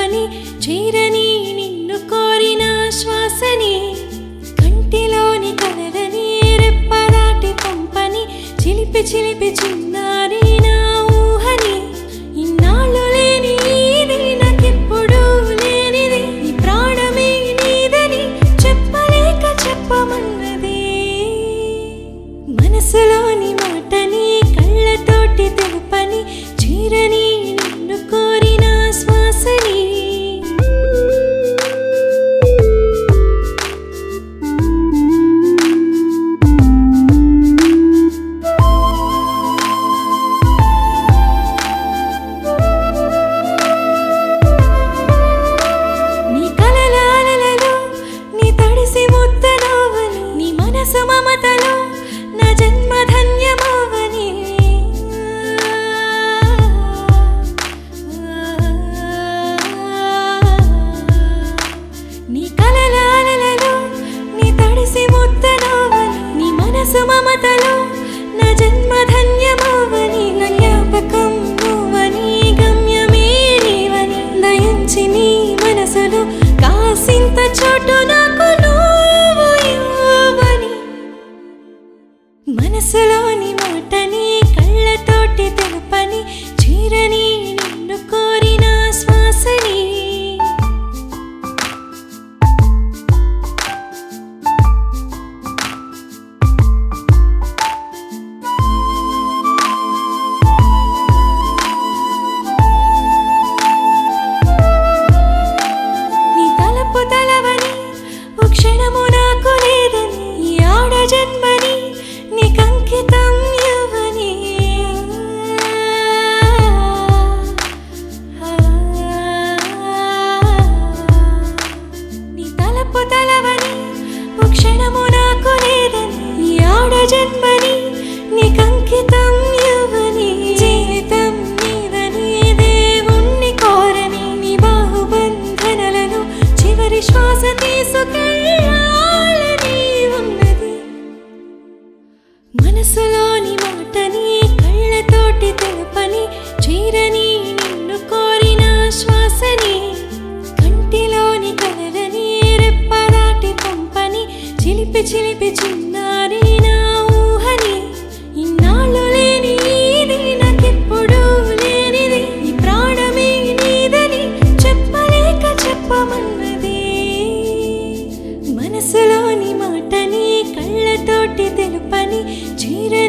తెలుపని చేరని నిన్ను కోరిన శ్వాసని కంటిలోని కలలని రెప్పదాటి పంపని చిలిపి చిలిపి చిన్నారి నా ఊహని ఇన్నాళ్ళు లేని ఇది నాకెప్పుడు లేనిది నీ ప్రాణమే నీదని చెప్పలేక చెప్పమన్నది మనసులోని మాటని కళ్ళతోటి తెలుపని చేరని నిన్ను కోరిన శ్వాసని నీ కలల అలలలో నీ తడిసి ముద్దనవ్వని నీ మనసు మమతలో నా జన్మ ధన్యమవ్వని నీ కలల అలలలో నీ తడిసి ముద్దనవ్వని నీ మనసు మమతలో నా జన్మ ధన్యమవ్వని నా జ్ఞాపకం నువ్వని గమ్యమే నీవని దయించి నీ మనసులో కాసింత చోటు నాకు నువ్వు ఇవ్వని మనసులోని మాటని కళ్ళతోటి తెలుపని చేరని నిన్ను కోరిన శ్వాసని నీ తలపు తలవని ఓ క్షణము నాకు లేదని ఈ ఆడ జన్మని నీకంకితం ఇవ్వని నీ తలపు తలవని ఓ క్షణము నాకు లేదని ఈ ఆడ జన్మని నీకంకితం ఇవ్వని జీవితం నీదని దేవుణ్ణి కోరని నీ బాహుబంధనలను చివరి శ్వాస తీసుకెళ్ళాలని ఉన్నది మనసులోని మాటని కళ్ళతోటి తెలుపని చేరని నిన్ను కోరిన శ్వాసని కంటిలోని కలలని రెప్పదాటి పంపని చిలిపి చిలిపి చిన్నారి నా ఊహని ఇన్నాళ్ళు లేని ఇది నాకెప్పుడు లేనిది నీ ప్రాణమే నీదని చెప్పలేక చెప్పమన్నది మనసులోని మాటని కళ్ళతోటి తెలుపని చేరని